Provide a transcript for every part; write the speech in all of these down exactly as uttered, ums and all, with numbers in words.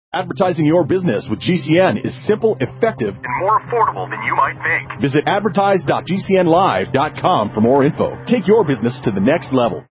Advertising your business with G C N is simple, effective, and more affordable than you might think. Visit advertise dot g c n live dot com for more info. Take your business to the next level.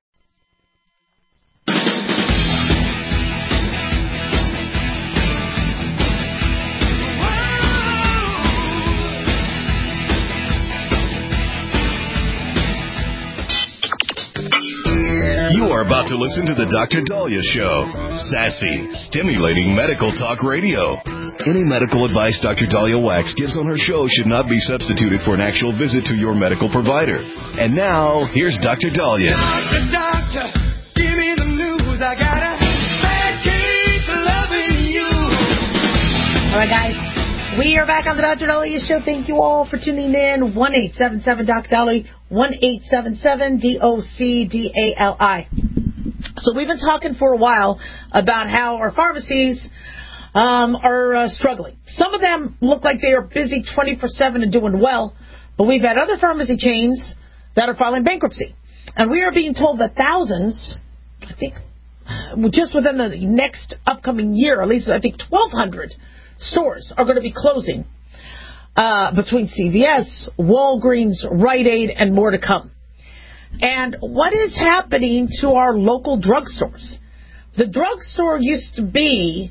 You are about to listen to the Doctor Dahlia Show. Sassy, stimulating medical talk radio. Any medical advice Doctor Dahlia Wax gives on her show should not be substituted for an actual visit to your medical provider. And now, here's Doctor Dahlia. Doctor, doctor, give me the news. I got a bad case of loving you. All right, guys. We are back on the Doctor Dahlia Show. Thank you all for tuning in. one eight seven seven D O C Dahlia, one eight seven seven D O C D A L I. So we've been talking for a while about how our pharmacies um, are uh, struggling. Some of them look like they are busy twenty-four seven and doing well, but we've had other pharmacy chains that are filing bankruptcy. And we are being told that thousands, I think, just within the next upcoming year, at least I think twelve hundred stores are going to be closing uh, between C V S, Walgreens, Rite Aid, and more to come. And what is happening to our local drugstores? The drugstore used to be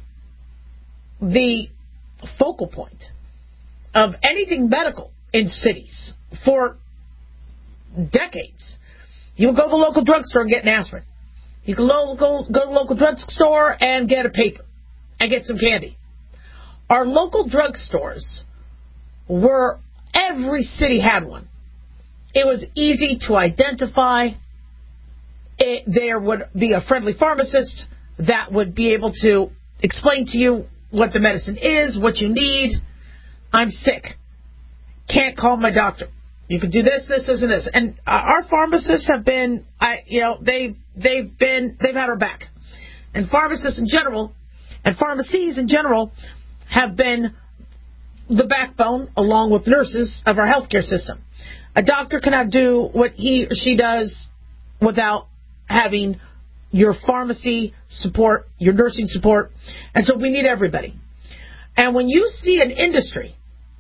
the focal point of anything medical in cities for decades. You would go to the local drugstore and get an aspirin. You could go, go, go to the local drugstore and get a paper and get some candy. Our local drugstores were, every city had one. It was easy to identify. It, there would be a friendly pharmacist that would be able to explain to you what the medicine is, what you need. I'm sick. Can't call my doctor. You can do this, this, this, and this. And uh, our pharmacists have been, I, you know, they they've been, they've had our back. And pharmacists in general, and pharmacies in general, have been the backbone, along with nurses, of our healthcare system. A doctor cannot do what he or she does without having your pharmacy support, your nursing support, and so we need everybody. And when you see an industry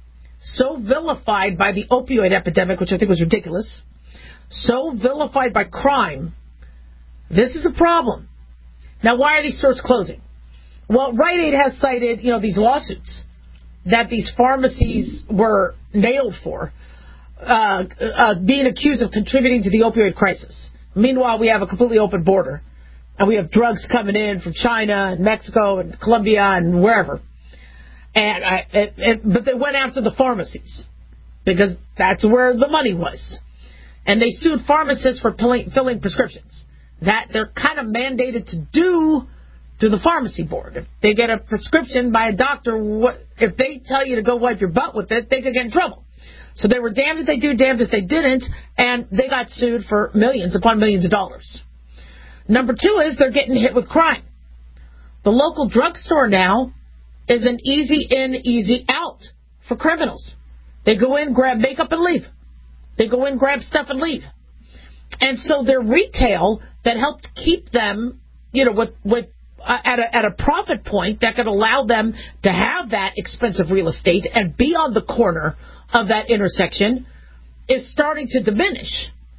so vilified by the opioid epidemic, which I think was ridiculous, so vilified by crime, this is a problem. Now, why are these stores closing? Well, Rite Aid has cited, you know, these lawsuits that these pharmacies were nailed for, uh, uh, being accused of contributing to the opioid crisis. Meanwhile, we have a completely open border, and we have drugs coming in from China and Mexico and Colombia and wherever. And I, it, it, but they went after the pharmacies because that's where the money was, and they sued pharmacists for filling, filling prescriptions that they're kind of mandated to do to the pharmacy board. If they get a prescription by a doctor, what, if they tell you to go wipe your butt with it, they could get in trouble. So they were damned if they do, damned if they didn't, and they got sued for millions upon millions of dollars. Number two is they're getting hit with crime. The local drugstore now is an easy in, easy out for criminals. They go in, grab makeup, and leave. They go in, grab stuff, and leave. And so their retail that helped keep them, you know, with with uh, at a at a profit point that could allow them to have that expensive real estate and be on the corner of that intersection is starting to diminish.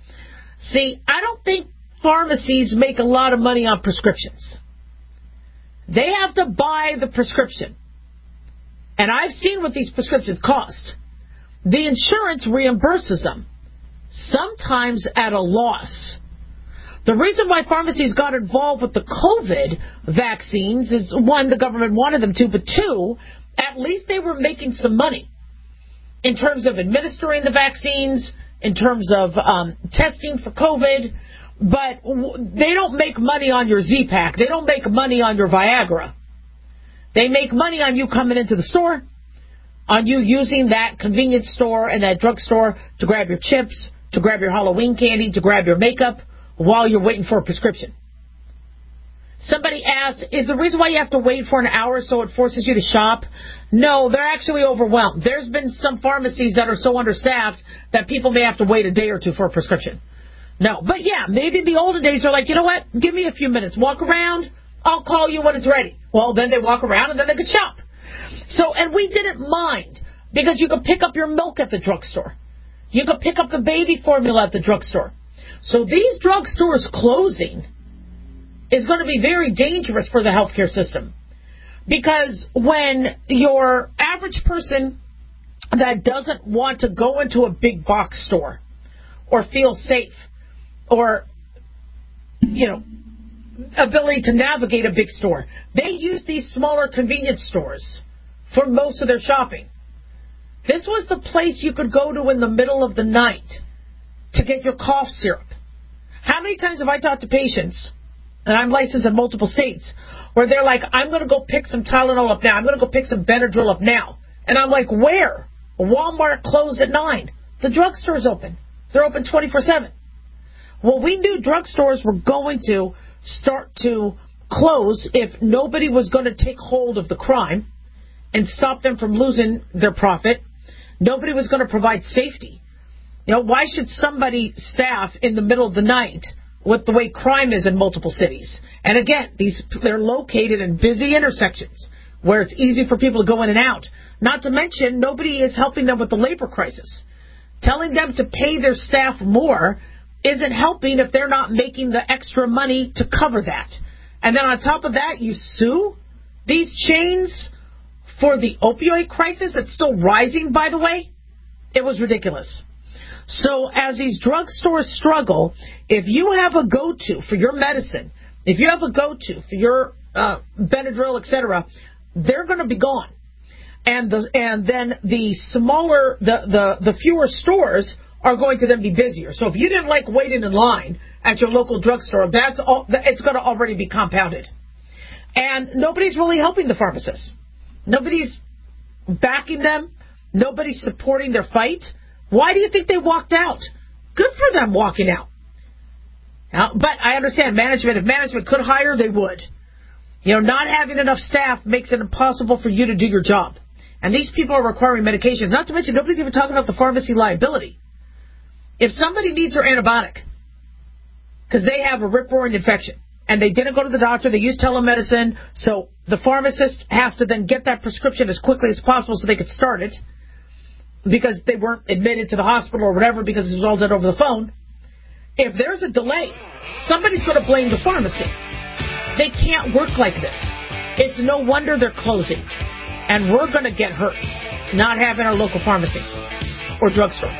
See, I don't think pharmacies make a lot of money on prescriptions. They have to buy the prescription. And I've seen what these prescriptions cost. The insurance reimburses them, sometimes at a loss. The reason why pharmacies got involved with the COVID vaccines is, one, the government wanted them to, but two, at least they were making some money in terms of administering the vaccines, in terms of um, testing for COVID, but w- they don't make money on your Z-Pak. They don't make money on your Viagra. They make money on you coming into the store, on you using that convenience store and that drugstore to grab your chips, to grab your Halloween candy, to grab your makeup while you're waiting for a prescription. Somebody asked, is the reason why you have to wait for an hour so it forces you to shop? No, they're actually overwhelmed. There's been some pharmacies that are so understaffed that people may have to wait a day or two for a prescription. No, but yeah, maybe the older days are like, you know what, give me a few minutes. Walk around, I'll call you when it's ready. Well, then they walk around and then they could shop. So, and we didn't mind because you could pick up your milk at the drugstore. You could pick up the baby formula at the drugstore. So these drugstores closing is going to be very dangerous for the healthcare system. Because when your average person that doesn't want to go into a big box store or feel safe or, you know, ability to navigate a big store, they use these smaller convenience stores for most of their shopping. This was the place you could go to in the middle of the night to get your cough syrup. How many times have I talked to patients, and I'm licensed in multiple states, where they're like, I'm going to go pick some Tylenol up now. I'm going to go pick some Benadryl up now. And I'm like, where? Walmart closed at nine. The drugstore's open. They're open twenty-four seven. Well, we knew drugstores were going to start to close if nobody was going to take hold of the crime and stop them from losing their profit. Nobody was going to provide safety. You know, why should somebody staff in the middle of the night with the way crime is in multiple cities? And again, these they're located in busy intersections where it's easy for people to go in and out. Not to mention, nobody is helping them with the labor crisis. Telling them to pay their staff more isn't helping if they're not making the extra money to cover that. And then on top of that, you sue these chains for the opioid crisis that's still rising, by the way. It was ridiculous. So as these drugstores struggle, if you have a go-to for your medicine, if you have a go-to for your uh, Benadryl, et cetera, they're going to be gone. And the and then the smaller, the, the, the fewer stores are going to then be busier. So if you didn't like waiting in line at your local drugstore, that's all, it's going to already be compounded. And nobody's really helping the pharmacists. Nobody's backing them. Nobody's supporting their fight. Why do you think they walked out? Good for them walking out. Now, but I understand management. If management could hire, they would. You know, not having enough staff makes it impossible for you to do your job. And these people are requiring medications. Not to mention, nobody's even talking about the pharmacy liability. If somebody needs their antibiotic because they have a rip-roaring infection and they didn't go to the doctor, they use telemedicine, so the pharmacist has to then get that prescription as quickly as possible so they could start it because they weren't admitted to the hospital or whatever because it was all done over the phone. If there's a delay, somebody's going to blame the pharmacy. They can't work like this. It's no wonder they're closing. And we're going to get hurt not having our local pharmacy or drugstore.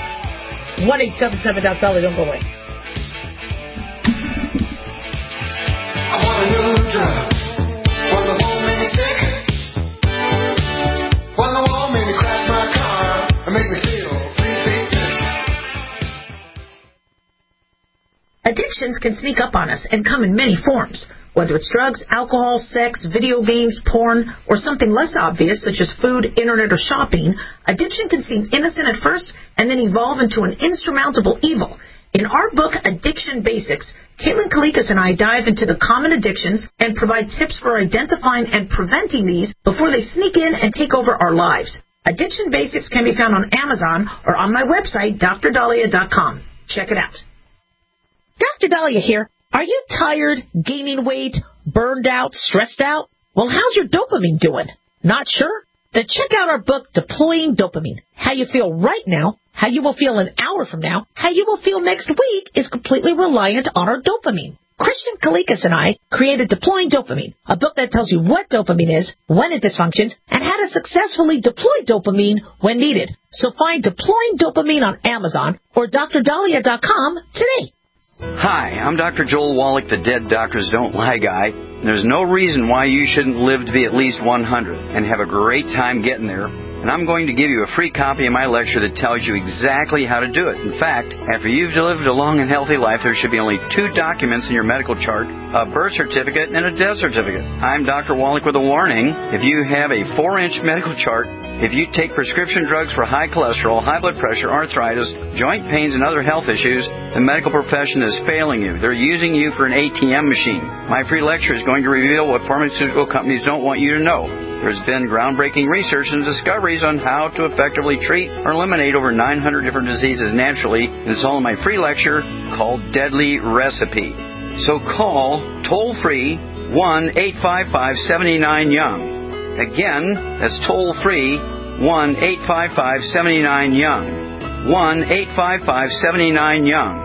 one eight seven seven dot belly, don't go away. I want a new drug. When the wall made me sick. When the wall made me crash my car and make me feel three feet thick. Addictions can sneak up on us and come in many forms. Whether it's drugs, alcohol, sex, video games, porn, or something less obvious such as food, internet, or shopping, addiction can seem innocent at first and then evolve into an insurmountable evil. In our book, Addiction Basics, Caitlin Kalikas and I dive into the common addictions and provide tips for identifying and preventing these before they sneak in and take over our lives. Addiction Basics can be found on Amazon or on my website, D R Dahlia dot com. Check it out. Doctor Dahlia here. Are you tired, gaining weight, burned out, stressed out? Well, how's your dopamine doing? Not sure? Then check out our book, Deploying Dopamine. How you feel right now, how you will feel an hour from now, how you will feel next week is completely reliant on our dopamine. Christian Kalikas and I created Deploying Dopamine, a book that tells you what dopamine is, when it dysfunctions, and how to successfully deploy dopamine when needed. So find Deploying Dopamine on Amazon or D R Dahlia dot com today. Hi, I'm Doctor Joel Wallach, the Dead Doctors Don't Lie guy. There's no reason why you shouldn't live to be at least one hundred and have a great time getting there. And I'm going to give you a free copy of my lecture that tells you exactly how to do it. In fact, after you've lived a long and healthy life, there should be only two documents in your medical chart, a birth certificate and a death certificate. I'm Doctor Wallach with a warning. If you have a four-inch medical chart, if you take prescription drugs for high cholesterol, high blood pressure, arthritis, joint pains, and other health issues, the medical profession is failing you. They're using you for an A T M machine. My free lecture is going to reveal what pharmaceutical companies don't want you to know. There's been groundbreaking research and discoveries on how to effectively treat or eliminate over nine hundred different diseases naturally, and it's all in my free lecture called Deadly Recipe. So call toll-free one eight five five, seven nine, YOUNG. Again, that's toll-free, one eight five five, seven nine, YOUNG. one eight five five, seven nine, YOUNG.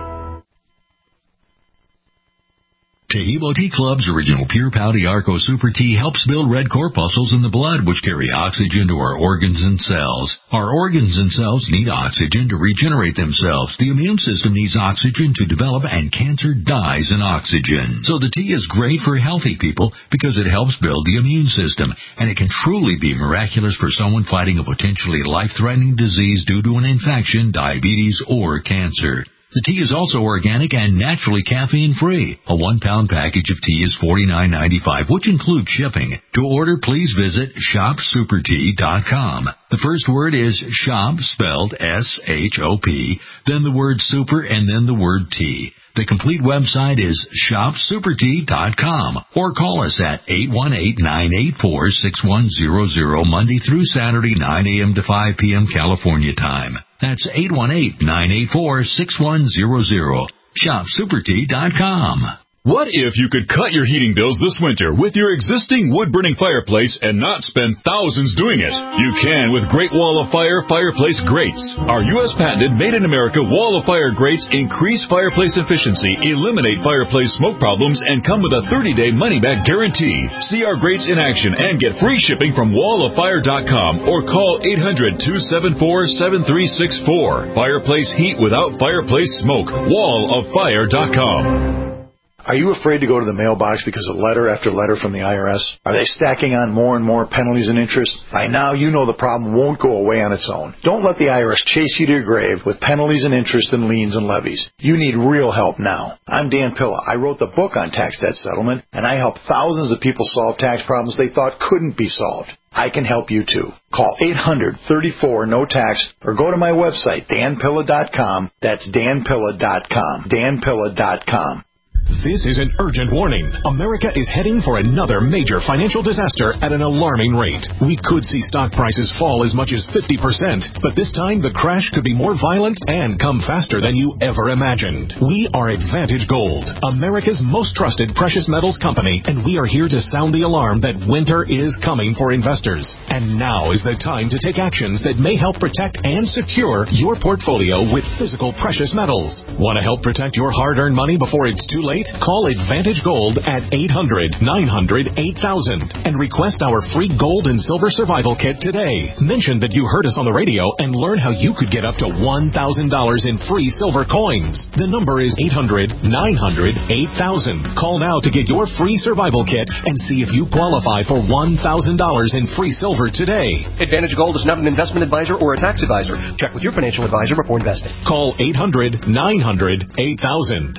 Taheebo Tea Club's original Pure Pouty Arco Super Tea helps build red corpuscles in the blood, which carry oxygen to our organs and cells. Our organs and cells need oxygen to regenerate themselves. The immune system needs oxygen to develop, and cancer dies in oxygen. So the tea is great for healthy people because it helps build the immune system, and it can truly be miraculous for someone fighting a potentially life-threatening disease due to an infection, diabetes, or cancer. The tea is also organic and naturally caffeine-free. A one-pound package of tea is forty-nine ninety-five, which includes shipping. To order, please visit shop super tea dot com. The first word is shop, spelled S H O P, then the word super, and then the word tea. The complete website is shop super tea dot com, or call us at eight one eight, nine eight four, six one zero zero Monday through Saturday, nine a.m. to five p.m. California time. That's eight one eight, nine eight four, six one zero zero. shop super tea dot com. What if you could cut your heating bills this winter with your existing wood-burning fireplace and not spend thousands doing it? You can with Great Wall of Fire Fireplace Grates. Our U S patented made-in-America Wall of Fire grates increase fireplace efficiency, eliminate fireplace smoke problems, and come with a thirty-day money-back guarantee. See our grates in action and get free shipping from wall of fire dot com or call eight hundred, two seven four, seven three six four. Fireplace heat without fireplace smoke. wall of fire dot com. Are you afraid to go to the mailbox because of letter after letter from the I R S? Are they stacking on more and more penalties and interest? By now, you know the problem won't go away on its own. Don't let the I R S chase you to your grave with penalties and interest and liens and levies. You need real help now. I'm Dan Pilla. I wrote the book on tax debt settlement, and I help thousands of people solve tax problems they thought couldn't be solved. I can help you too. Call eight hundred, thirty-four, no tax or go to my website, dan pilla dot com. That's dan pilla dot com. dan pilla dot com. This is an urgent warning. America is heading for another major financial disaster at an alarming rate. We could see stock prices fall as much as fifty percent, but this time the crash could be more violent and come faster than you ever imagined. We are Advantage Gold, America's most trusted precious metals company, and we are here to sound the alarm that winter is coming for investors. And now is the time to take actions that may help protect and secure your portfolio with physical precious metals. Want to help protect your hard-earned money before it's too late? Call Advantage Gold at eight hundred, nine hundred, eight thousand and request our free gold and silver survival kit today. Mention that you heard us on the radio and learn how you could get up to one thousand dollars in free silver coins. The number is eight hundred, nine hundred, eight thousand. Call now to get your free survival kit and see if you qualify for one thousand dollars in free silver today. Advantage Gold is not an investment advisor or a tax advisor. Check with your financial advisor before investing. Call eight hundred, nine hundred, eight thousand.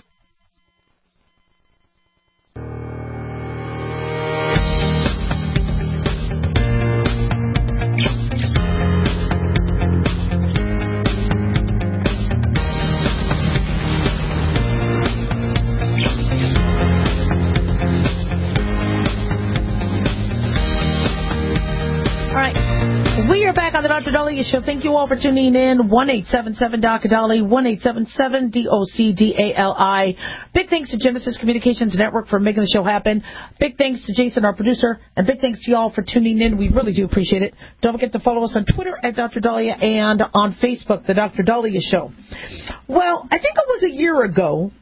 On the Doctor Daliah Show. Thank you all for tuning in. one eight seven seven D O C D A L I, one eight seven seven D O C D A L I. Big thanks to Genesis Communications Network for making the show happen. Big thanks to Jason, our producer, and big thanks to you all for tuning in. We really do appreciate it. Don't forget to follow us on Twitter at Doctor Daliah and on Facebook, The Doctor Daliah Show. Well, I think it was a year ago,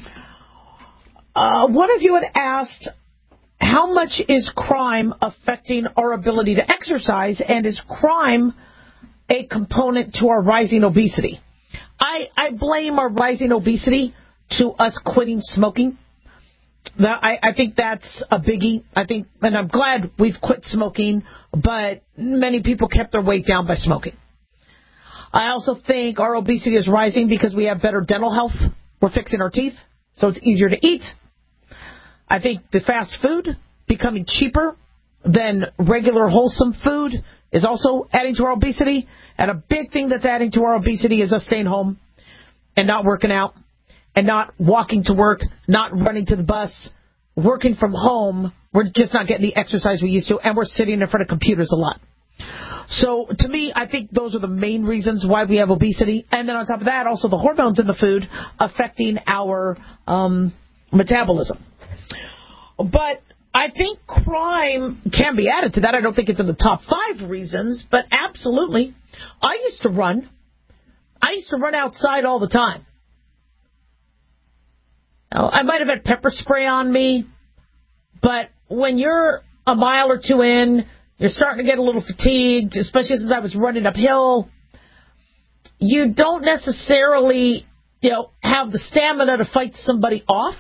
uh, one of you had asked, how much is crime affecting our ability to exercise, and is crime a component to our rising obesity? I, I blame our rising obesity to us quitting smoking. I, I think that's a biggie. I think, and I'm glad we've quit smoking, but many people kept their weight down by smoking. I also think our obesity is rising because we have better dental health. We're fixing our teeth, so it's easier to eat. I think the fast food becoming cheaper than regular wholesome food is also adding to our obesity. And a big thing that's adding to our obesity is us staying home and not working out and not walking to work, not running to the bus, working from home. We're just not getting the exercise we used to, and we're sitting in front of computers a lot. So to me, I think those are the main reasons why we have obesity. And then on top of that, also the hormones in the food affecting our um, metabolism. But I think crime can be added to that. I don't think it's in the top five reasons, but absolutely. I used to run. I used to run outside all the time. Now, I might have had pepper spray on me, but when you're a mile or two in, you're starting to get a little fatigued, especially since I was running uphill. You don't necessarily, you know, have the stamina to fight somebody off.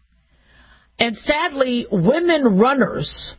And sadly, women runners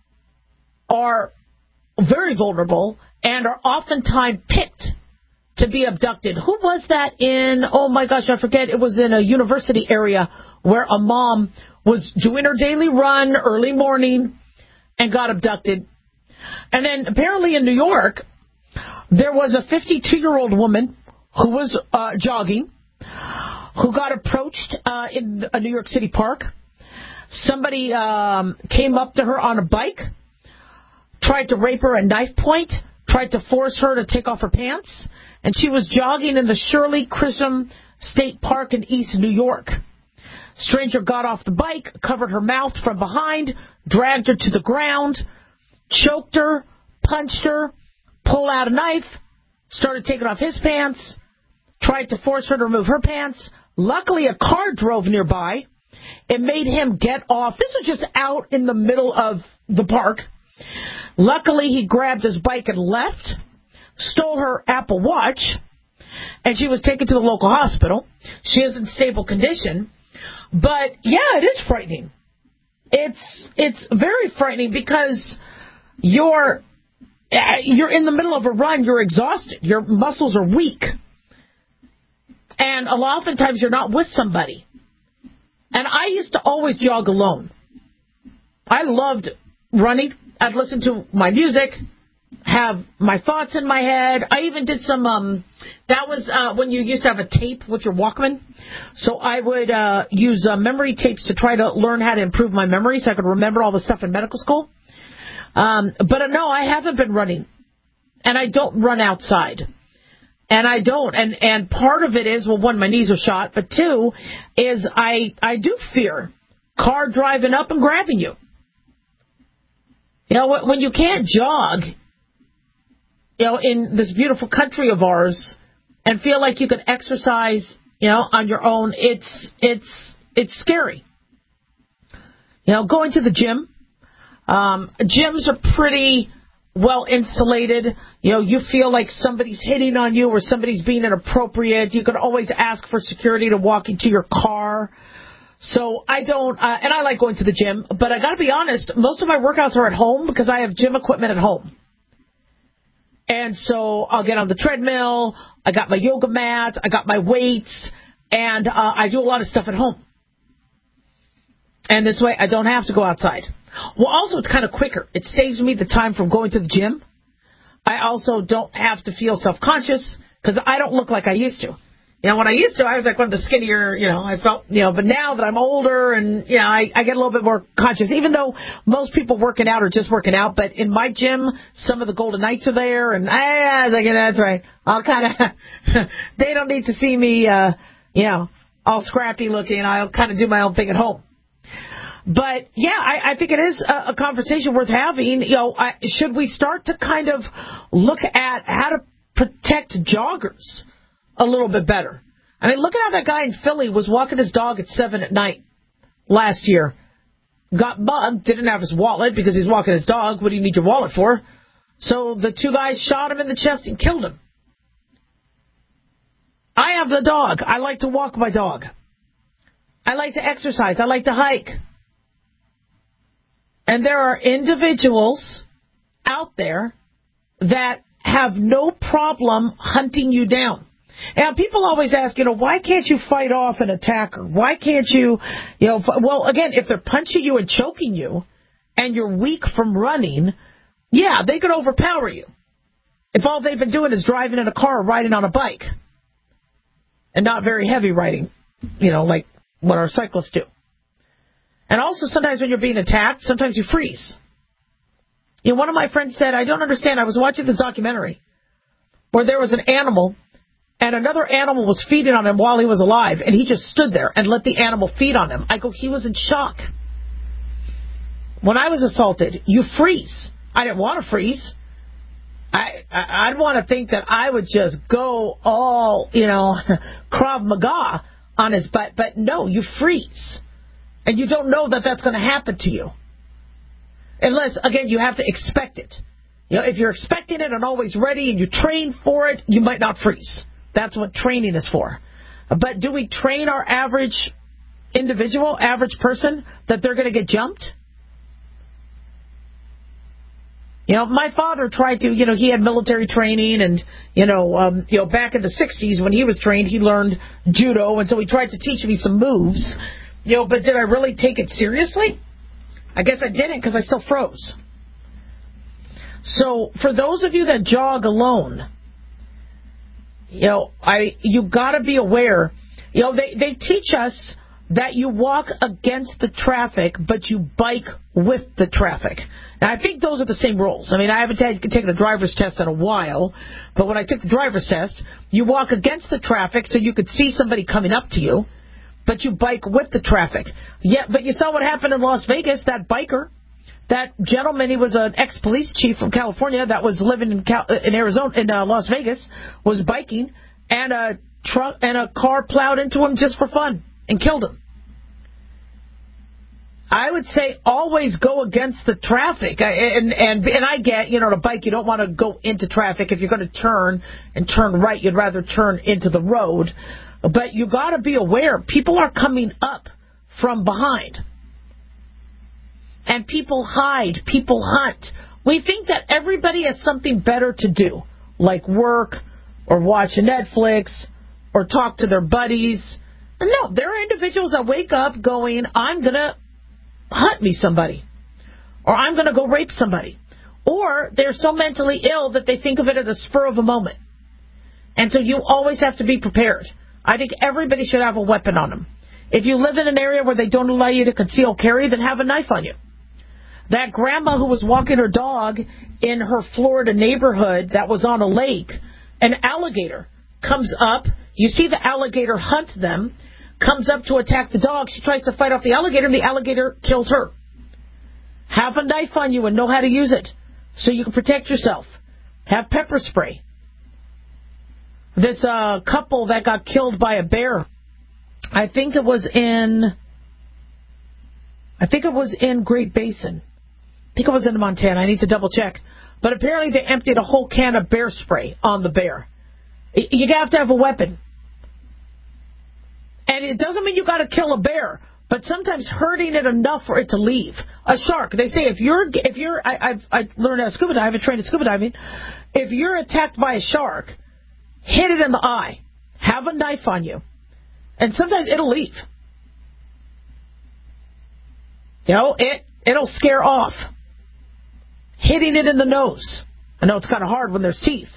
are very vulnerable and are oftentimes picked to be abducted. Who was that in, oh my gosh, I forget, it was in a university area where a mom was doing her daily run early morning and got abducted. And then apparently in New York, there was a fifty-two-year-old woman who was uh, jogging, who got approached uh, in a New York City park. Somebody um, came up to her on a bike, tried to rape her at knife point, tried to force her to take off her pants, and she was jogging in the Shirley Chisholm State Park in East New York. Stranger got off the bike, covered her mouth from behind, dragged her to the ground, choked her, punched her, pulled out a knife, started taking off his pants, tried to force her to remove her pants. Luckily, a car drove nearby. It made him get off. This was just out in the middle of the park. Luckily, he grabbed his bike and left, stole her Apple Watch, and she was taken to the local hospital. She is in stable condition. But, yeah, it is frightening. It's it's very frightening because you're you're in the middle of a run. You're exhausted. Your muscles are weak. And a lot oftentimes you're not with somebody. And I used to always jog alone. I loved running. I'd listen to my music, have my thoughts in my head. I even did some, um, that was uh, when you used to have a tape with your Walkman. So I would uh, use uh, memory tapes to try to learn how to improve my memory so I could remember all the stuff in medical school. Um, but uh, no, I haven't been running. And I don't run outside. And I don't. And and part of it is, well, one, my knees are shot. But two, is I, I do fear car driving up and grabbing you. You know, when you can't jog, you know, in this beautiful country of ours and feel like you can exercise, you know, on your own, it's it's it's scary. You know, going to the gym. Um, gyms are pretty well insulated. You know, you feel like somebody's hitting on you or somebody's being inappropriate. You can always ask for security to walk into your car. So I don't, uh, and I like going to the gym, but I got to be honest, most of my workouts are at home because I have gym equipment at home. And so I'll get on the treadmill, I got my yoga mat, I got my weights, and uh, I do a lot of stuff at home. And this way I don't have to go outside. Well, also it's kind of quicker. It saves me the time from going to the gym. I also don't have to feel self-conscious because I don't look like I used to. You know, when I used to, I was like one of the skinnier, you know, I felt, you know, but now that I'm older and, you know, I, I get a little bit more conscious, even though most people working out are just working out. But in my gym, some of the Golden Knights are there. And I, I was like, yeah, that's right. I'll kind of, they don't need to see me, uh, you know, all scrappy looking. I'll kind of do my own thing at home. But, yeah, I, I think it is a, a conversation worth having. You know, I, should we start to kind of look at how to protect joggers a little bit better? I mean, look at how that guy in Philly was walking his dog at seven at night last year. Got mugged, didn't have his wallet because he's walking his dog. What do you need your wallet for? So the two guys shot him in the chest and killed him. I have the dog. I like to walk my dog. I like to exercise. I like to hike. And there are individuals out there that have no problem hunting you down. And people always ask, you know, why can't you fight off an attacker? Why can't you, you know, well, again, if they're punching you and choking you and you're weak from running, yeah, they could overpower you. If all they've been doing is driving in a car or riding on a bike and not very heavy riding, you know, like what our cyclists do. And also sometimes when you're being attacked, sometimes you freeze. You know, one of my friends said, I don't understand. I was watching this documentary where there was an animal and another animal was feeding on him while he was alive, and he just stood there and let the animal feed on him. I go, he was in shock. when I was assaulted, you freeze. I didn't want to freeze. I, I, I'd want to think that I would just go all, you know, Krav Maga on his butt. But no, you freeze. And you don't know that that's going to happen to you. Unless, again, you have to expect it. You know, if you're expecting it and always ready and you train for it, you might not freeze. That's what training is for. But do we train our average individual, average person, that they're going to get jumped? You know, my father tried to, you know, he had military training and, you know, um, you know, back in the sixties when he was trained, he learned judo, and so he tried to teach me some moves. You know, but did I really take it seriously? I guess I didn't because I still froze. So for those of you that jog alone, you know, I you got to be aware. You know, they, they teach us that you walk against the traffic, but you bike with the traffic. Now, I think those are the same rules. I mean, I haven't t- taken a driver's test in a while, but when I took the driver's test, you walk against the traffic so you could see somebody coming up to you, but you bike with the traffic. Yeah, but you saw what happened in Las Vegas, that biker, that gentleman, he was an ex-police chief from California that was living in Cal- in Arizona, in uh, Las Vegas, was biking, and a truck and a car plowed into him just for fun and killed him. I would say always go against the traffic. I, and, and and I get, you know, on a bike, you don't want to go into traffic. If you're going to turn and turn right, you'd rather turn into the road. But you got to be aware, people are coming up from behind. And people hide, people hunt. We think that everybody has something better to do, like work or watch Netflix or talk to their buddies. And no, there are individuals that wake up going, I'm going to hunt me somebody, or I'm going to go rape somebody, or they're so mentally ill that they think of it at a spur of a moment. And so you always have to be prepared. I think everybody should have a weapon on them. If you live in an area where they don't allow you to conceal carry, then have a knife on you. That grandma who was walking her dog in her Florida neighborhood that was on a lake, an alligator comes up. You see the alligator hunt them, comes up to attack the dog. She tries to fight off the alligator, and the alligator kills her. Have a knife on you and know how to use it so you can protect yourself. Have pepper spray. This uh, couple that got killed by a bear, I think it was in, I think it was in Great Basin. I think it was in Montana. I need to double check. But apparently they emptied a whole can of bear spray on the bear. You have to have a weapon. And it doesn't mean you got to kill a bear, but sometimes hurting it enough for it to leave. A shark. They say if you're, if you're, I, I've, I learned how to scuba dive, I trained in scuba diving. If you're attacked by a shark, hit it in the eye. Have a knife on you. And sometimes it'll leave. You know, it, it'll scare off. Hitting it in the nose. I know it's kind of hard when there's teeth.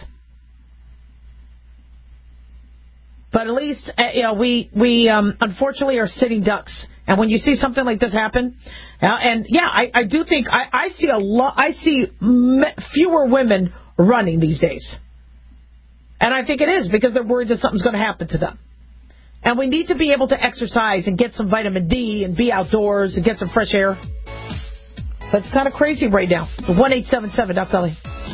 But at least, uh, you know, we, we um, unfortunately are sitting ducks. And when you see something like this happen, uh, and yeah, I, I do think, I, I see a lot, I see me- fewer women running these days. And I think it is because they're worried that something's going to happen to them. And we need to be able to exercise and get some vitamin D and be outdoors and get some fresh air. But it's kind of crazy right now. one eight seven seven Doc Dolly.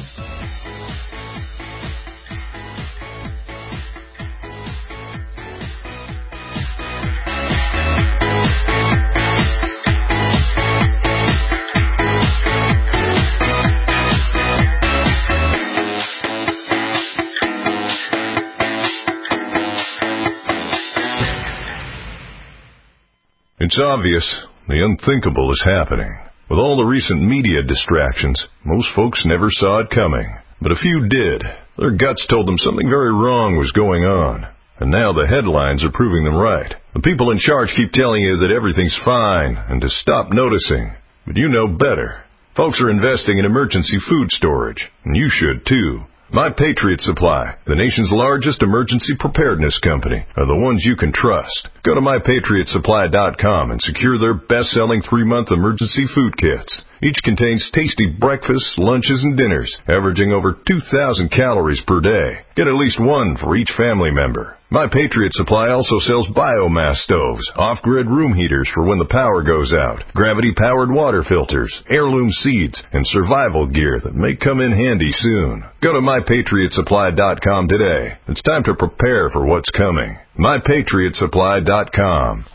It's obvious the unthinkable is happening. With all the recent media distractions, most folks never saw it coming. But a few did. Their guts told them something very wrong was going on. And now the headlines are proving them right. The people in charge keep telling you that everything's fine and to stop noticing. But you know better. Folks are investing in emergency food storage, and you should too. My Patriot Supply, the nation's largest emergency preparedness company, are the ones you can trust. Go to my patriot supply dot com and secure their best-selling three-month emergency food kits. Each contains tasty breakfasts, lunches, and dinners, averaging over two thousand calories per day. Get at least one for each family member. My Patriot Supply also sells biomass stoves, off-grid room heaters for when the power goes out, gravity-powered water filters, heirloom seeds, and survival gear that may come in handy soon. Go to my patriot supply dot com today. It's time to prepare for what's coming. my patriot supply dot com.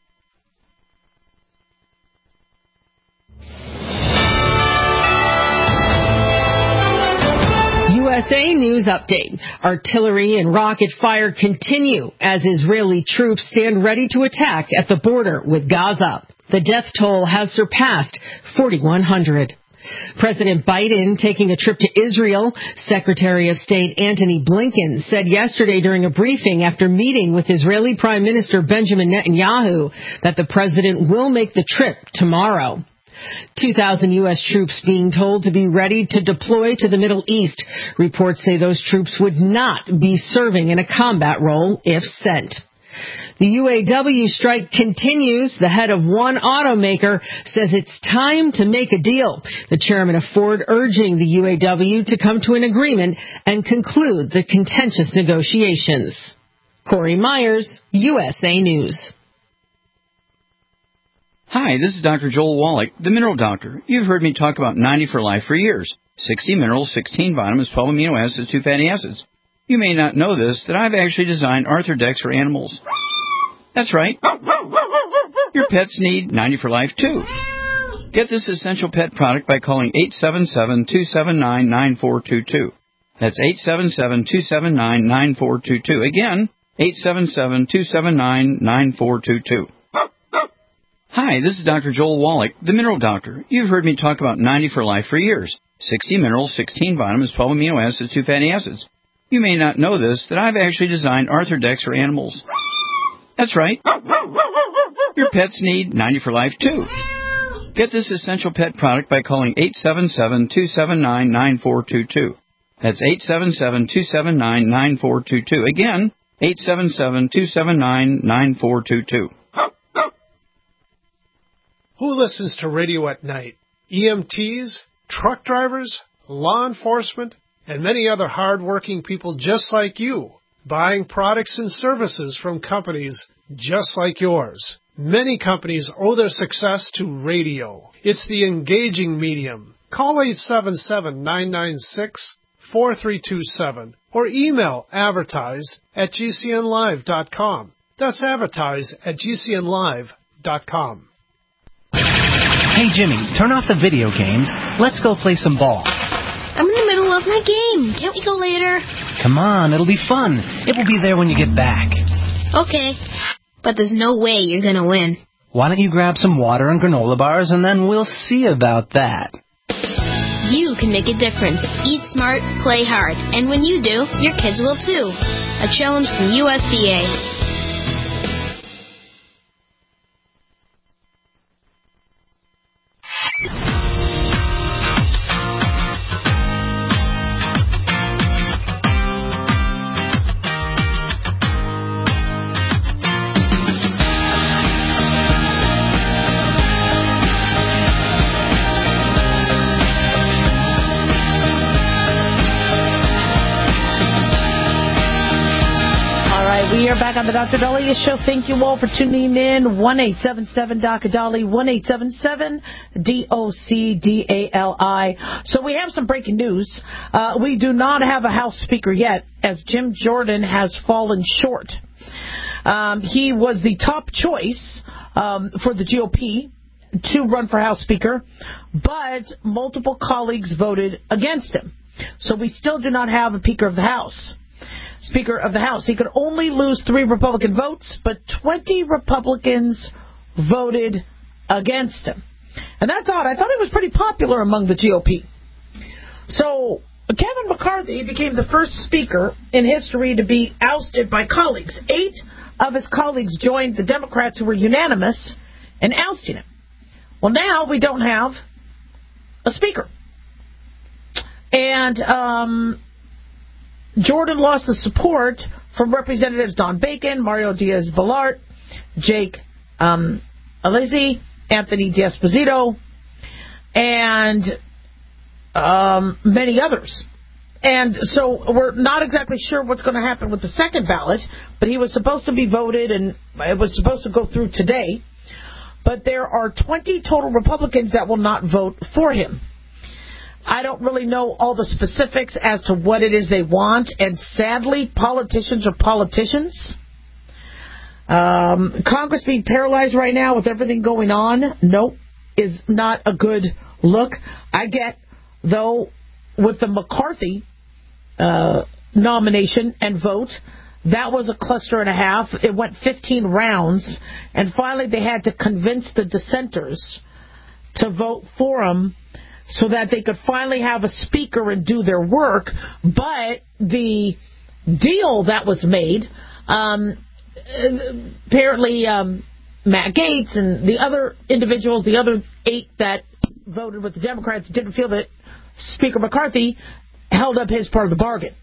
U S A News Update. Artillery and rocket fire continue as Israeli troops stand ready to attack at the border with Gaza. The death toll has surpassed forty-one hundred. President Biden taking a trip to Israel. Secretary of State Antony Blinken said yesterday during a briefing after meeting with Israeli Prime Minister Benjamin Netanyahu that the president will make the trip tomorrow. two thousand U S troops being told to be ready to deploy to the Middle East. Reports say those troops would not be serving in a combat role if sent. The U A W strike continues. The head of one automaker says it's time to make a deal. The chairman of Ford urging the U A W to come to an agreement and conclude the contentious negotiations. Corey Myers, U S A News. Hi, this is Doctor Joel Wallach, the Mineral Doctor. You've heard me talk about ninety for Life for years. sixty minerals, sixteen vitamins, twelve amino acids, two fatty acids. You may not know this, that I've actually designed Arthrodex for animals. That's right. Your pets need ninety for Life, too. Get this essential pet product by calling eight seven seven, two seven nine, nine four two two. That's eight seven seven, two seven nine, nine four two two. Again, eight seven seven, two seven nine, nine four two two. Hi, this is Doctor Joel Wallach, the Mineral Doctor. You've heard me talk about ninety for Life for years. sixty minerals, sixteen vitamins, twelve amino acids, two fatty acids. You may not know this, that I've actually designed Arthrodex for animals. That's right. Your pets need ninety for Life, too. Get this essential pet product by calling eight seven seven, two seven nine, nine four two two. That's eight seven seven, two seven nine, nine four two two. Again, eight seven seven, two seven nine, nine four two two. Who listens to radio at night? E M Ts, truck drivers, law enforcement, and many other hard-working people just like you, buying products and services from companies just like yours. Many companies owe their success to radio. It's the engaging medium. Call eight seven seven, nine nine six, four three two seven or email advertise at g c n live dot com. That's advertise at g c n live dot com. Hey, Jimmy, turn off the video games. Let's go play some ball. I'm in the middle of my game. Can't we go later? Come on, it'll be fun. It will be there when you get back. Okay, but there's no way you're going to win. Why don't you grab some water and granola bars, and then we'll see about that. You can make a difference. Eat smart, play hard. And when you do, your kids will too. A challenge from U S D A. We are back on the Doctor Daliah Show. Thank you all for tuning in. one eight seven seven D O C D A L I, one eight seven seven D O C D A L I. So we have some breaking news. Uh, we do not have a House Speaker yet, as Jim Jordan has fallen short. Um, he was the top choice um, for the G O P to run for House Speaker, but multiple colleagues voted against him. So we still do not have a Speaker of the House. Speaker of the House. He could only lose three Republican votes, but twenty Republicans voted against him. And that's odd. I thought he was pretty popular among the G O P. So Kevin McCarthy became the first speaker in history to be ousted by colleagues. Eight of his colleagues joined the Democrats, who were unanimous in ousting him. Well, now we don't have a speaker. And um, Jordan lost the support from Representatives Don Bacon, Mario Diaz-Balart, Jake um, Alizzi, Anthony D'Esposito. and um, many others. And so we're not exactly sure what's going to happen with the second ballot, but he was supposed to be voted, and it was supposed to go through today. But there are twenty total Republicans that will not vote for him. I don't really know all the specifics as to what it is they want, and sadly, politicians are politicians. Um, Congress being paralyzed right now with everything going on, nope, is not a good look. I get, though, with the McCarthy uh, nomination and vote, that was a cluster and a half. It went fifteen rounds, and finally they had to convince the dissenters to vote for him so that they could finally have a speaker and do their work. But the deal that was made, um, apparently um, Matt Gaetz and the other individuals, the other eight that voted with the Democrats, didn't feel that Speaker McCarthy held up his part of the bargain.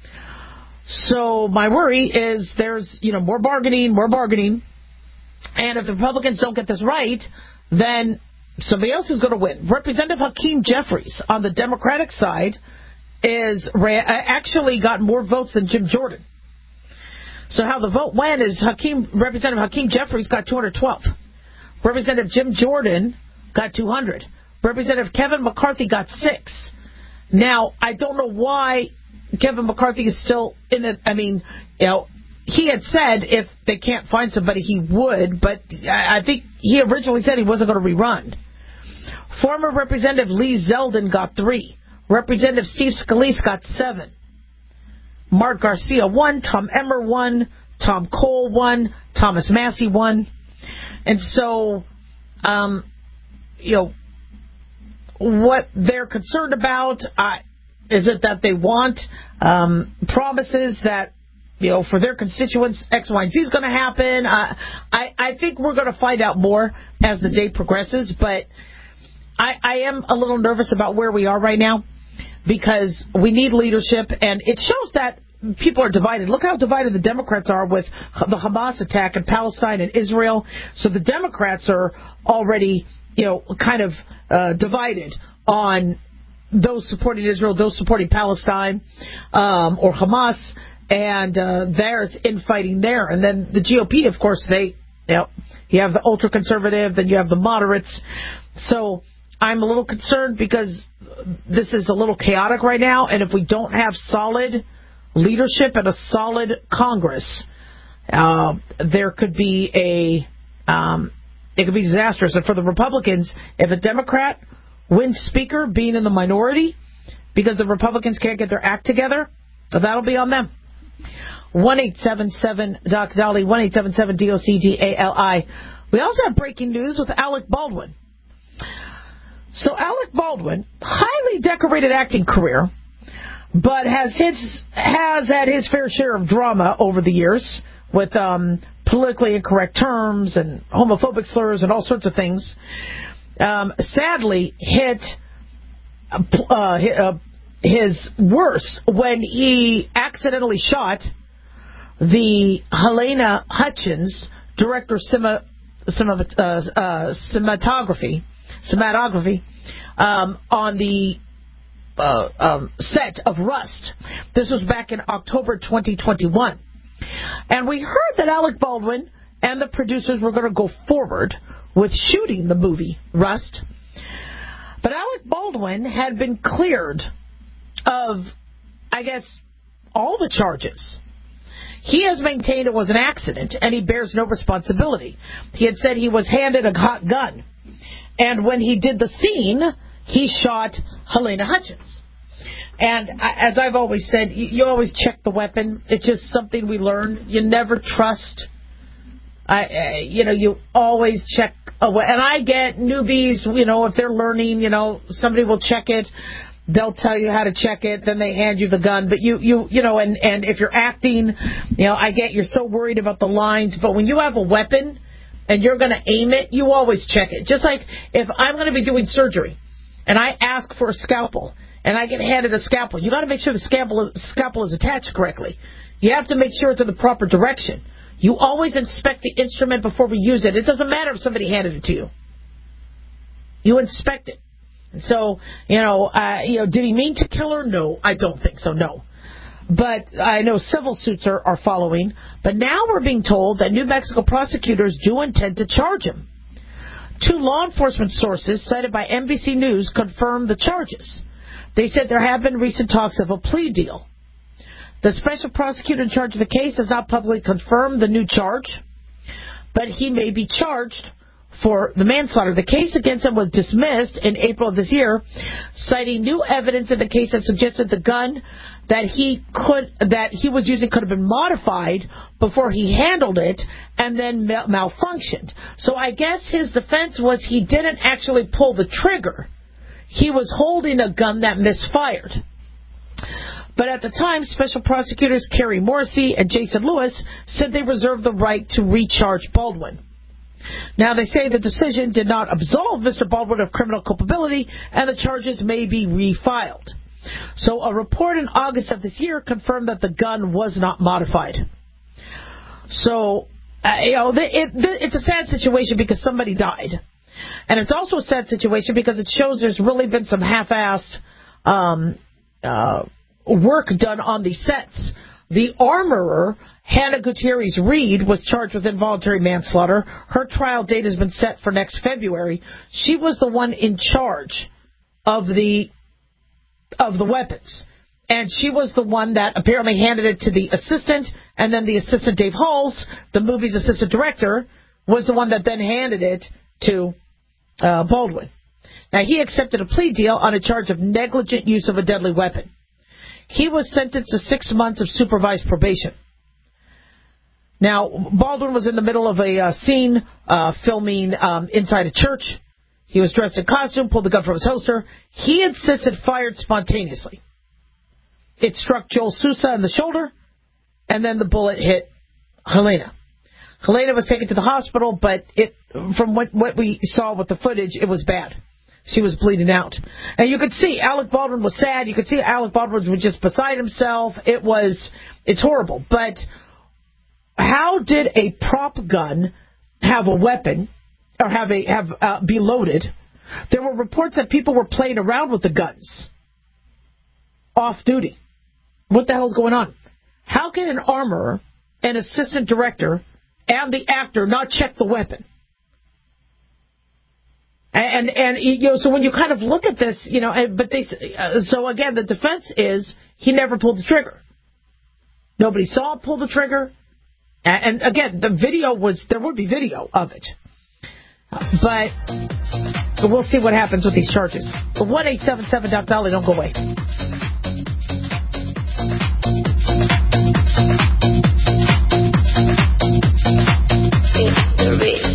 So my worry is there's, you know, more bargaining, more bargaining, and if the Republicans don't get this right, then somebody else is going to win. Representative Hakeem Jeffries on the Democratic side is actually got more votes than Jim Jordan. So how the vote went is Hakeem, Representative Hakeem Jeffries got two hundred twelve. Representative Jim Jordan got two hundred. Representative Kevin McCarthy got six. Now, I don't know why Kevin McCarthy is still in it. I mean, you know, he had said if they can't find somebody, he would, but I think he originally said he wasn't going to rerun. Former Representative Lee Zeldin got three. Representative Steve Scalise got seven. Mark Garcia won. Tom Emmer won. Tom Cole won. Thomas Massey won. And so, um, you know, what they're concerned about, uh, is it that they want um, promises that, you know, for their constituents, X, Y, and Z is going to happen. Uh, I, I think we're going to find out more as the day progresses, but I, I am a little nervous about where we are right now because we need leadership, and it shows that people are divided. Look how divided the Democrats are with the Hamas attack in Palestine and Israel. So the Democrats are already, you know, kind of uh, divided on those supporting Israel, those supporting Palestine, um, or Hamas, and uh, there's infighting there. And then the G O P, of course, they, you know, you have the ultra-conservative, then you have the moderates. So I'm a little concerned because this is a little chaotic right now, and if we don't have solid leadership and a solid Congress, uh, there could be a, um, it could be disastrous. And for the Republicans, if a Democrat wins Speaker, being in the minority, because the Republicans can't get their act together, that'll be on them. one eight seven seven D O C D A L I, one eight seven seven D O C D A L I. We also have breaking news with Alec Baldwin. So Alec Baldwin, highly decorated acting career, but has his, has had his fair share of drama over the years with um, politically incorrect terms and homophobic slurs and all sorts of things. Um, sadly hit uh, his worst when he accidentally shot the Helena Hutchins director of cinema, cinema, uh, uh, cinematography, cinematography um, on the uh, um, set of Rust. This was back in October twenty twenty-one. And we heard that Alec Baldwin and the producers were going to go forward with shooting the movie Rust. But Alec Baldwin had been cleared of, I guess, all the charges. He has maintained it was an accident, and he bears no responsibility. He had said he was handed a hot gun. And when he did the scene, he shot Helena Hutchins. And as I've always said, you always check the weapon. It's just something we learned. You never trust. I, you know, you always check away. And I get newbies, you know, if they're learning, you know, somebody will check it. They'll tell you how to check it. Then they hand you the gun. But you, you, you know, and, and if you're acting, you know, I get you're so worried about the lines. But when you have a weapon and you're going to aim it, you always check it. Just like if I'm going to be doing surgery and I ask for a scalpel and I get handed a scalpel, you got to make sure the scalpel is, scalpel is attached correctly. You have to make sure it's in the proper direction. You always inspect the instrument before we use it. It doesn't matter if somebody handed it to you. You inspect it. So, you know, uh, you know, did he mean to kill her? No, I don't think so, no. But I know civil suits are, are following. But now we're being told that New Mexico prosecutors do intend to charge him. Two law enforcement sources cited by N B C News confirmed the charges. They said there have been recent talks of a plea deal. The special prosecutor in charge of the case has not publicly confirmed the new charge, but he may be charged for the manslaughter. The case against him was dismissed in April of this year, citing new evidence in the case that suggested the gun that he could that he was using could have been modified before he handled it and then mal- malfunctioned. So I guess his defense was he didn't actually pull the trigger. He was holding a gun that misfired. But at the time, Special Prosecutors Kerry Morrissey and Jason Lewis said they reserved the right to recharge Baldwin. Now, they say the decision did not absolve Mister Baldwin of criminal culpability, and the charges may be refiled. So a report in August of this year confirmed that the gun was not modified. So, uh, you know, it, it, it's a sad situation because somebody died. And it's also a sad situation because it shows there's really been some half-assed um, uh, work done on the sets. The armorer, Hannah Gutierrez Reed, was charged with involuntary manslaughter. Her trial date has been set for next February. She was the one in charge of the of the weapons. And she was the one that apparently handed it to the assistant, and then the assistant, Dave Halls, the movie's assistant director, was the one that then handed it to uh, Baldwin. Now, he accepted a plea deal on a charge of negligent use of a deadly weapon. He was sentenced to six months of supervised probation. Now, Baldwin was in the middle of a uh, scene uh, filming um, inside a church. He was dressed in costume, pulled the gun from his holster. He insisted fired spontaneously. It struck Joel Sousa in the shoulder, and then the bullet hit Helena. Helena was taken to the hospital, but it, from what, what we saw with the footage, it was bad. She was bleeding out. And you could see Alec Baldwin was sad. You could see Alec Baldwin was just beside himself. It was, it's horrible. But how did a prop gun have a weapon or have a have uh, be loaded? There were reports that people were playing around with the guns off duty. What the hell is going on? How can an armorer, an assistant director, and the actor not check the weapon? And, and you know, so when you kind of look at this, you know, but they, uh, so again, the defense is he never pulled the trigger. Nobody saw him pull the trigger. And, and again, the video was, there would be video of it. But we'll see what happens with these charges. one eight seven seven Doc Dolly, don't go away. It's the race.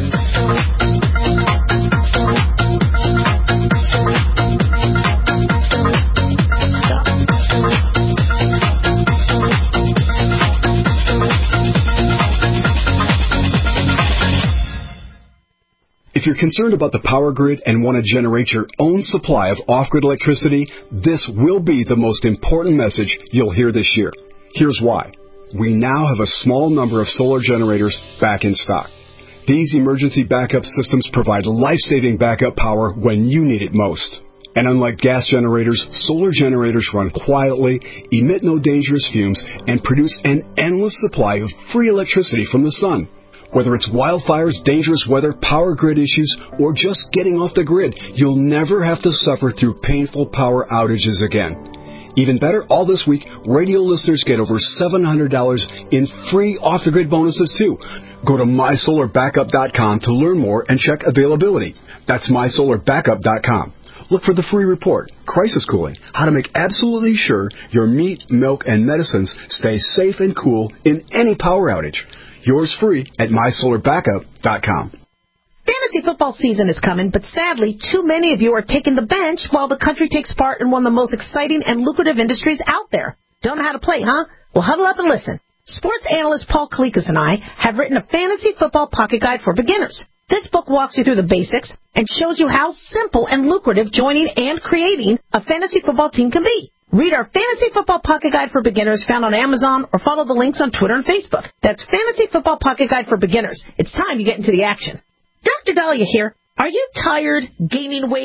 If you're concerned about the power grid and want to generate your own supply of off-grid electricity, this will be the most important message you'll hear this year. Here's why. We now have a small number of solar generators back in stock. These emergency backup systems provide life-saving backup power when you need it most. And unlike gas generators, solar generators run quietly, emit no dangerous fumes, and produce an endless supply of free electricity from the sun. Whether it's wildfires, dangerous weather, power grid issues, or just getting off the grid, you'll never have to suffer through painful power outages again. Even better, all this week, radio listeners get over seven hundred dollars in free off-the-grid bonuses, too. Go to my solar backup dot com to learn more and check availability. That's my solar backup dot com. Look for the free report, Crisis Cooling, how to make absolutely sure your meat, milk, and medicines stay safe and cool in any power outage. Yours free at my solar backup dot com. Fantasy football season is coming, but sadly, too many of you are taking the bench while the country takes part in one of the most exciting and lucrative industries out there. Don't know how to play, huh? Well, huddle up and listen. Sports analyst Paul Kalikas and I have written a fantasy football pocket guide for beginners. This book walks you through the basics and shows you how simple and lucrative joining and creating a fantasy football team can be. Read our Fantasy Football Pocket Guide for Beginners found on Amazon or follow the links on Twitter and Facebook. That's Fantasy Football Pocket Guide for Beginners. It's time you get into the action. Doctor Dahlia here. Are you tired, gaining weight,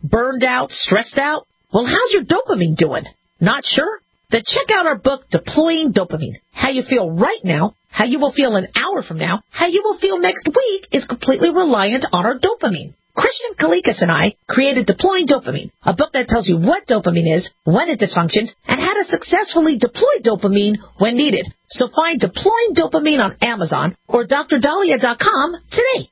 Burned out? Stressed out? Well, how's your dopamine doing? Not sure? Then check out our book, Deploying Dopamine. How you feel right now, how you will feel an hour from now, how you will feel next week is completely reliant on our dopamine. Christian Kalikas and I created Deploying Dopamine, a book that tells you what dopamine is, when it dysfunctions, and how to successfully deploy dopamine when needed. So find Deploying Dopamine on Amazon or D R Dahlia dot com today.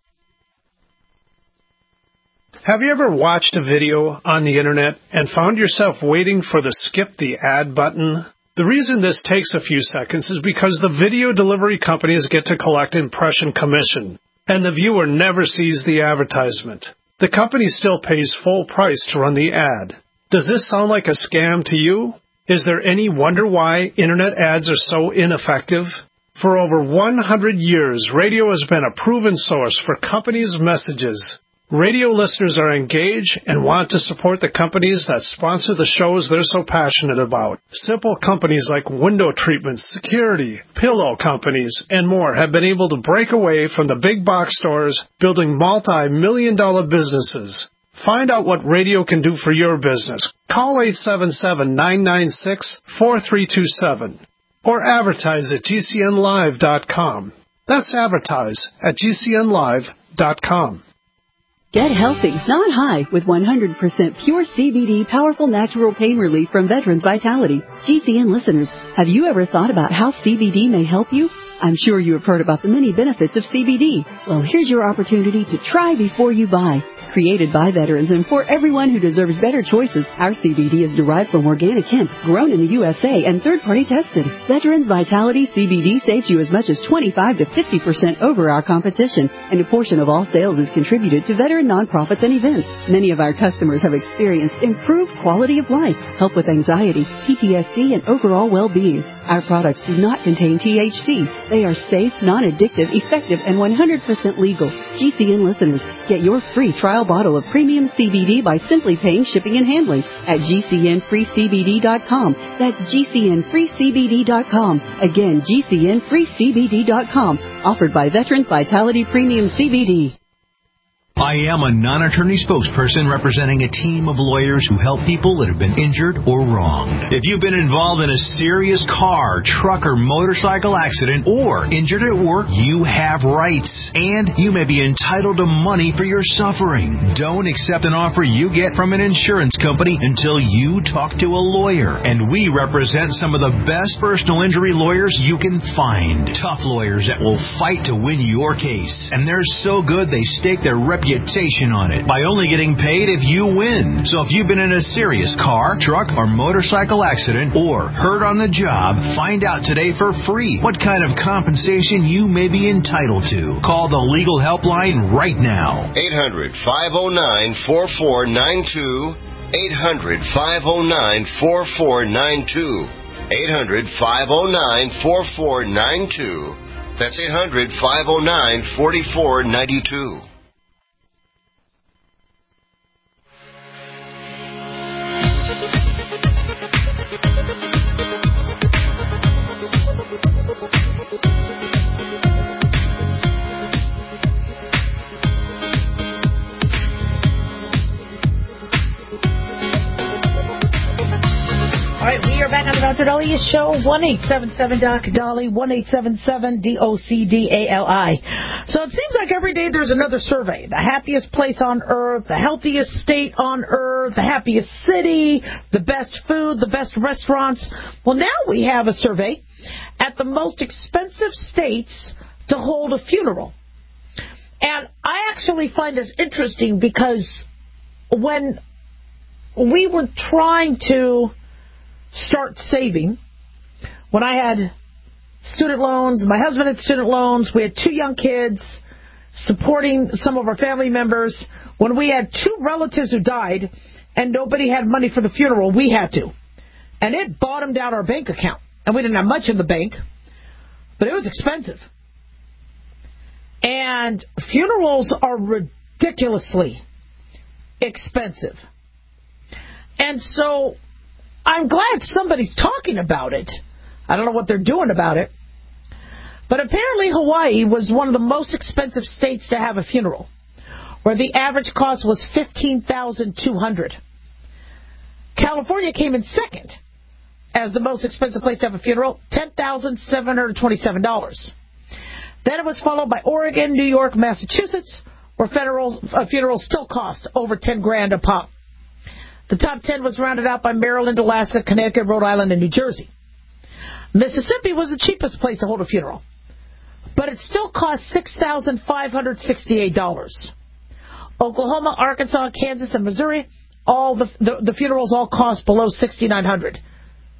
Have you ever watched a video on the internet and found yourself waiting for the skip the ad button? The reason this takes a few seconds is because the video delivery companies get to collect impression commission, and the viewer never sees the advertisement. The company still pays full price to run the ad. Does this sound like a scam to you? Is there any wonder why internet ads are so ineffective? For over one hundred years, radio has been a proven source for companies' messages. Radio listeners are engaged and want to support the companies that sponsor the shows they're so passionate about. Simple companies like window treatments, security, pillow companies, and more have been able to break away from the big box stores, building multi-million dollar businesses. Find out what radio can do for your business. Call eight seven seven, nine nine six, four three two seven or advertise at G C N live dot com. That's advertise at G C N live dot com. Get healthy, not high, with one hundred percent pure C B D powerful natural pain relief from Veterans Vitality. G C N listeners, have you ever thought about how C B D may help you? I'm sure you have heard about the many benefits of C B D. Well, here's your opportunity to try before you buy. Created by veterans and for everyone who deserves better choices, our C B D is derived from organic hemp, grown in the U S A and third-party tested. Veterans Vitality C B D saves you as much as twenty-five to fifty percent over our competition, and a portion of all sales is contributed to veteran nonprofits and events. Many of our customers have experienced improved quality of life, help with anxiety, P T S D, and overall well-being. Our products do not contain T H C. They are safe, non-addictive, effective, and one hundred percent legal. G C N listeners, get your free trial bottle of premium C B D by simply paying shipping and handling at G C N free C B D dot com. That's G C N free C B D dot com. Again, G C N free C B D dot com. Offered by Veterans Vitality Premium C B D. I am a non-attorney spokesperson representing a team of lawyers who help people that have been injured or wronged. If you've been involved in a serious car, truck, or motorcycle accident or injured at work, you have rights, and you may be entitled to money for your suffering. Don't accept an offer you get from an insurance company until you talk to a lawyer, and we represent some of the best personal injury lawyers you can find. Tough lawyers that will fight to win your case, and they're so good they stake their reputation on it by only getting paid if you win. So if you've been in a serious car, truck, or motorcycle accident or hurt on the job, find out today for free what kind of compensation you may be entitled to. Call the legal helpline right now. eight hundred, five oh nine, four four nine two. eight hundred, five oh nine, four four nine two. eight hundred, five oh nine, four four nine two. That's eight hundred, five oh nine, four four nine two. Back on the Doctor Dahlia Show, one eight seven seven D O C D A L I, one eight seven seven D O C D A L I. So it seems like every day there's another survey. The happiest place on earth, the healthiest state on earth, the happiest city, the best food, the best restaurants. Well, now we have a survey at the most expensive states to hold a funeral. And I actually find this interesting because when we were trying to start saving, when I had student loans, my husband had student loans, we had two young kids, supporting some of our family members. When we had two relatives who died and nobody had money for the funeral, we had to. And it bottomed out our bank account. And we didn't have much in the bank, but it was expensive. And funerals are ridiculously expensive. And so I'm glad somebody's talking about it. I don't know what they're doing about it. But apparently Hawaii was one of the most expensive states to have a funeral. where the average cost was fifteen thousand two hundred dollars. California came in second as the most expensive place to have a funeral, ten thousand seven hundred twenty-seven dollars. Then it was followed by Oregon, New York, Massachusetts, where funerals, uh, funerals still cost over ten grand a pop. The top ten was rounded out by Maryland, Alaska, Connecticut, Rhode Island, and New Jersey. Mississippi was the cheapest place to hold a funeral, but it still cost six thousand five hundred sixty-eight dollars. Oklahoma, Arkansas, Kansas, and Missouri, all the, the, the funerals all cost below six thousand nine hundred dollars.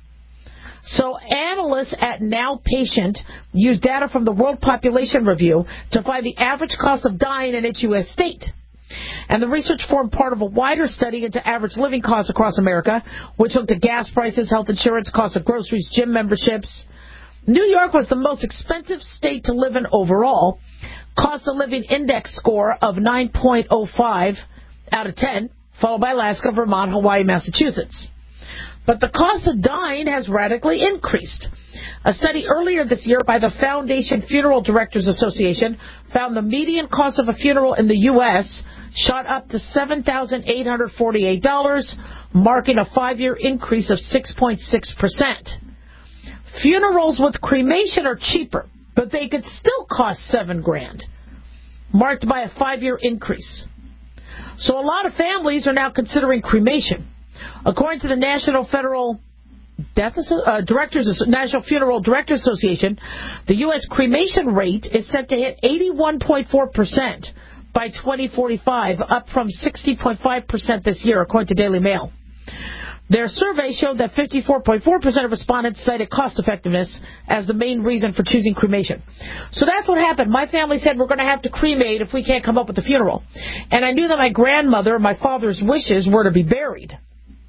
So analysts at Now Patient used data from the World Population Review to find the average cost of dying in each U S state. And the research formed part of a wider study into average living costs across America, which looked at gas prices, health insurance, cost of groceries, gym memberships. New York was the most expensive state to live in overall. Cost of living index score of nine point oh five out of ten, followed by Alaska, Vermont, Hawaii, Massachusetts. But the cost of dying has radically increased. A study earlier this year by the Foundation Funeral Directors Association found the median cost of a funeral in the U S shot up to seven thousand eight hundred forty-eight dollars, marking a five-year increase of six point six percent. Funerals with cremation are cheaper, but they could still cost seven grand, marked by a five-year increase. So a lot of families are now considering cremation. According to the National Federal Death uh, Directors National Funeral Directors Association, the U S cremation rate is set to hit eighty-one point four percent by twenty forty-five, up from sixty point five percent this year, according to Daily Mail. Their survey showed that fifty-four point four percent of respondents cited cost effectiveness as the main reason for choosing cremation. So that's what happened. My family said we're going to have to cremate if we can't come up with a funeral. And I knew that my grandmother, my father's wishes were to be buried.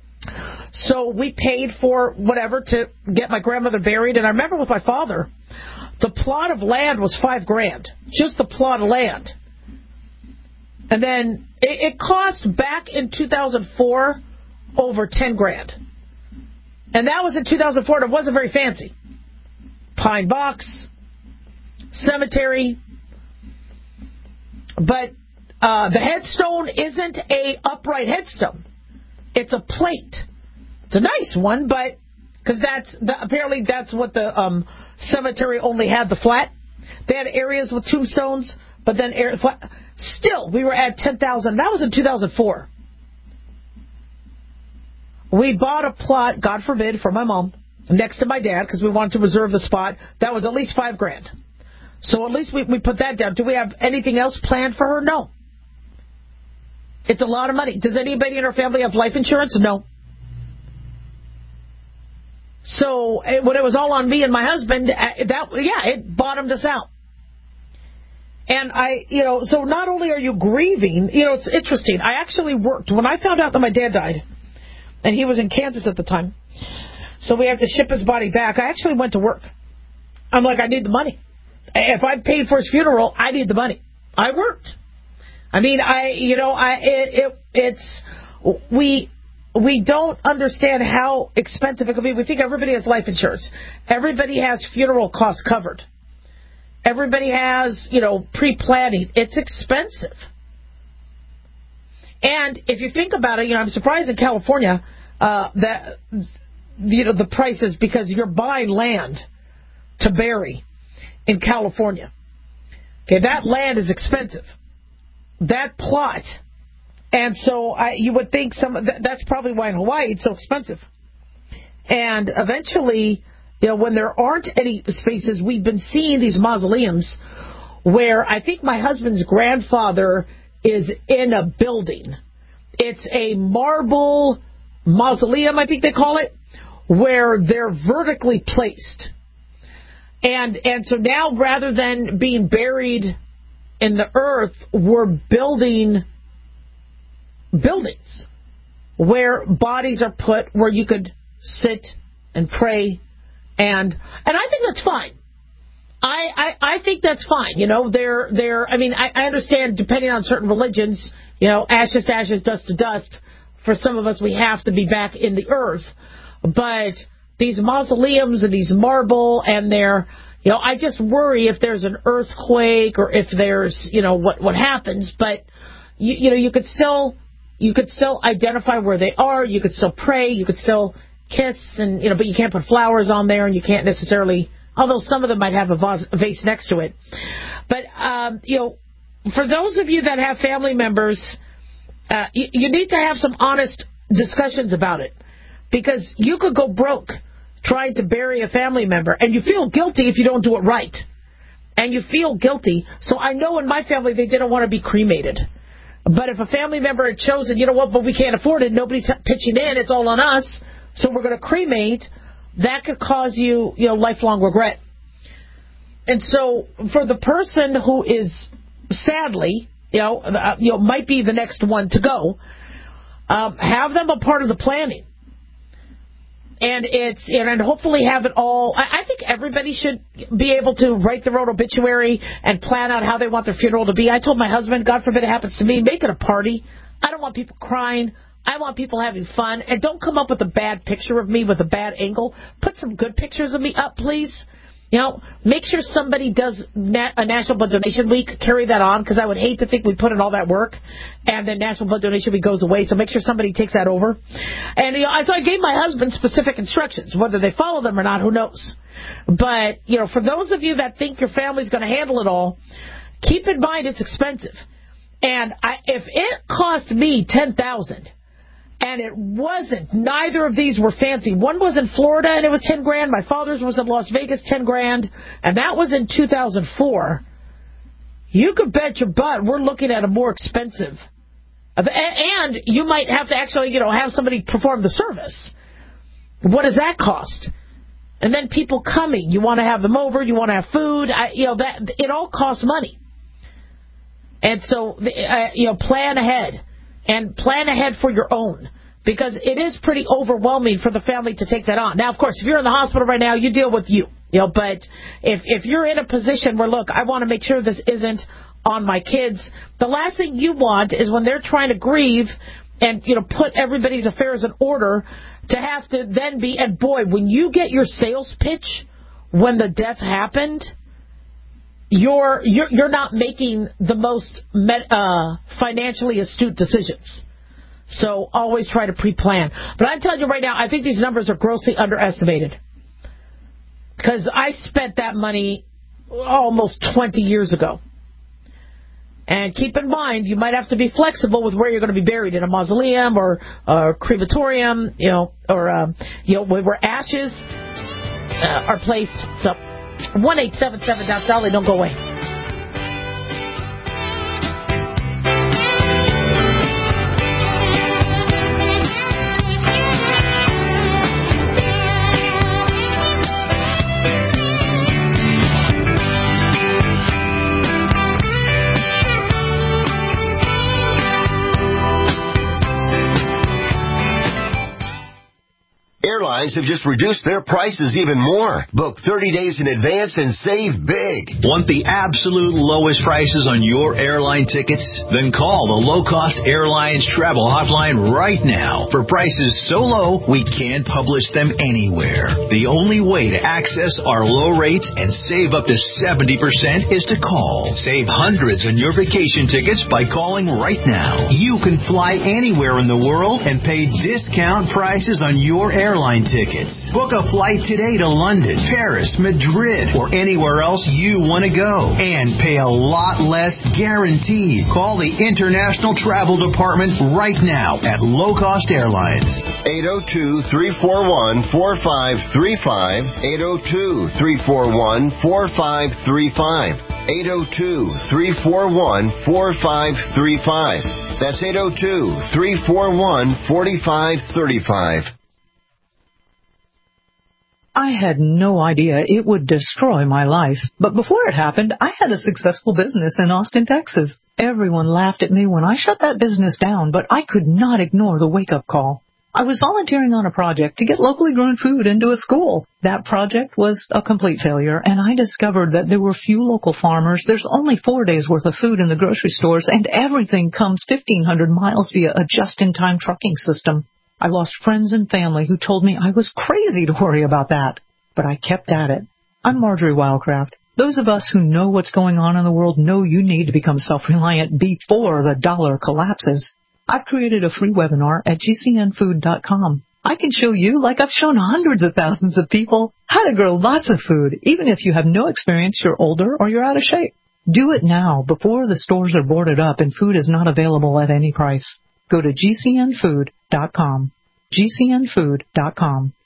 So we paid for whatever to get my grandmother buried. And I remember with my father, the plot of land was five grand. Just the plot of land. And then it, it cost back in two thousand four over ten grand. And that was in two thousand four, and it wasn't very fancy. Pine box, cemetery. But uh, the headstone isn't a upright headstone. It's a plate. It's a nice one, but because that's the, apparently that's what the um, cemetery only had, the flat. They had areas with tombstones, but then air, flat. Still, we were at ten thousand. That was in two thousand four. We bought a plot, God forbid, for my mom, next to my dad, because we wanted to reserve the spot. That was at least five grand. So at least we, we put that down. Do we have anything else planned for her? No. It's a lot of money. Does anybody in our family have life insurance? No. So it, when it was all on me and my husband, that yeah, it bottomed us out. And I, you know, so not only are you grieving, you know, it's interesting. I actually worked when I found out that my dad died, and he was in Kansas at the time. So we had to ship his body back. I actually went to work. I'm like, I need the money. If I paid for his funeral, I need the money. I worked. I mean, I, you know, I, it, it, it's, we, we don't understand how expensive it could be. We think everybody has life insurance. Everybody has funeral costs covered. Everybody has, you know, pre-planning. It's expensive. And if you think about it, you know, I'm surprised in California uh, that, you know, the prices, because you're buying land to bury in California. Okay, that land is expensive. That plot. And so I, you would think some that, that's probably why in Hawaii it's so expensive. And eventually, you know, when there aren't any spaces, we've been seeing these mausoleums where I think my husband's grandfather is in a building. It's a marble mausoleum, I think they call it, where they're vertically placed. And and so now, rather than being buried in the earth, we're building buildings where bodies are put, where you could sit and pray. And and I think that's fine. I, I, I think that's fine. You know, they're, they're, I mean, I, I understand depending on certain religions, you know, ashes to ashes, dust to dust. For some of us, we have to be back in the earth. But these mausoleums and these marble and they're, you know, I just worry if there's an earthquake or if there's, you know, what, what happens. But, you, you know, you could still, you could still identify where they are. You could still pray. You could still kiss, and you know, but you can't put flowers on there, and you can't necessarily. Although some of them might have a vase, a vase next to it. But um, you know, for those of you that have family members, uh, you, you need to have some honest discussions about it, because you could go broke trying to bury a family member, and you feel guilty if you don't do it right. And you feel guilty. So I know in my family they didn't want to be cremated. But if a family member had chosen, you know what, but we can't afford it, nobody's pitching in, it's all on us, so we're going to cremate, that could cause you, you know, lifelong regret. And so for the person who is sadly, you know, uh, you know, might be the next one to go, um, have them a part of the planning. And it's and hopefully have it all. I, I think everybody should be able to write their own obituary and plan out how they want their funeral to be. I told my husband, God forbid it happens to me, make it a party. I don't want people crying. I want people having fun. And don't come up with a bad picture of me with a bad angle. Put some good pictures of me up, please. You know, make sure somebody does nat- a National Blood Donation Week. Carry that on, because I would hate to think we put in all that work and then National Blood Donation Week goes away. So make sure somebody takes that over. And you know, so I gave my husband specific instructions. Whether they follow them or not, who knows? But, you know, for those of you that think your family's going to handle it all, keep in mind it's expensive. And I, if it cost me ten thousand dollars, and it wasn't. Neither of these were fancy. One was in Florida, and it was ten grand. My father's was in Las Vegas, ten grand. And that was in two thousand four. You could bet your butt we're looking at a more expensive. And you might have to actually, you know, have somebody perform the service. What does that cost? And then people coming. You want to have them over. You want to have food. I, you know, that it all costs money. And so, uh, you know, plan ahead. And plan ahead for your own, because it is pretty overwhelming for the family to take that on. Now, of course, if you're in the hospital right now, you deal with you. You know, but if if you're in a position where, look, I want to make sure this isn't on my kids, the last thing you want is when they're trying to grieve and, you know, put everybody's affairs in order to have to then be, and boy, when you get your sales pitch when the death happened, You're you're you're not making the most met, uh, financially astute decisions. So always try to pre-plan. But I'm telling you right now, I think these numbers are grossly underestimated. Because I spent that money almost twenty years ago. And keep in mind, you might have to be flexible with where you're going to be buried, in a mausoleum or a crematorium, you know, or um, you know, where ashes uh, are placed. So. one eight seven seven Doc Dolly, don't go away. Airlines have just reduced their prices even more. Book thirty days in advance and save big. Want the absolute lowest prices on your airline tickets? Then call the Low Cost Airlines Travel Hotline right now. For prices so low, we can't publish them anywhere. The only way to access our low rates and save up to seventy percent is to call. Save hundreds on your vacation tickets by calling right now. You can fly anywhere in the world and pay discount prices on your airline tickets. Book a flight today to London, Paris, Madrid, or anywhere else you want to go. And pay a lot less guaranteed. Call the International Travel Department right now at Low Cost Airlines. eight oh two, three four one, four five three five. eight oh two, three four one, four five three five. eight oh two, three four one, four five three five. That's eight oh two, three four one, four five three five. I had no idea it would destroy my life. But before it happened, I had a successful business in Austin, Texas. Everyone laughed at me when I shut that business down, but I could not ignore the wake-up call. I was volunteering on a project to get locally grown food into a school. That project was a complete failure, and I discovered that there were few local farmers. There's only four days' worth of food in the grocery stores, and everything comes fifteen hundred miles via a just-in-time trucking system. I lost friends and family who told me I was crazy to worry about that. But I kept at it. I'm Marjorie Wildcraft. Those of us who know what's going on in the world know you need to become self-reliant before the dollar collapses. I've created a free webinar at G C N food dot com. I can show you, like I've shown hundreds of thousands of people, how to grow lots of food, even if you have no experience, you're older, or you're out of shape. Do it now, before the stores are boarded up and food is not available at any price. Go to G C N food dot com. G C N food dot com.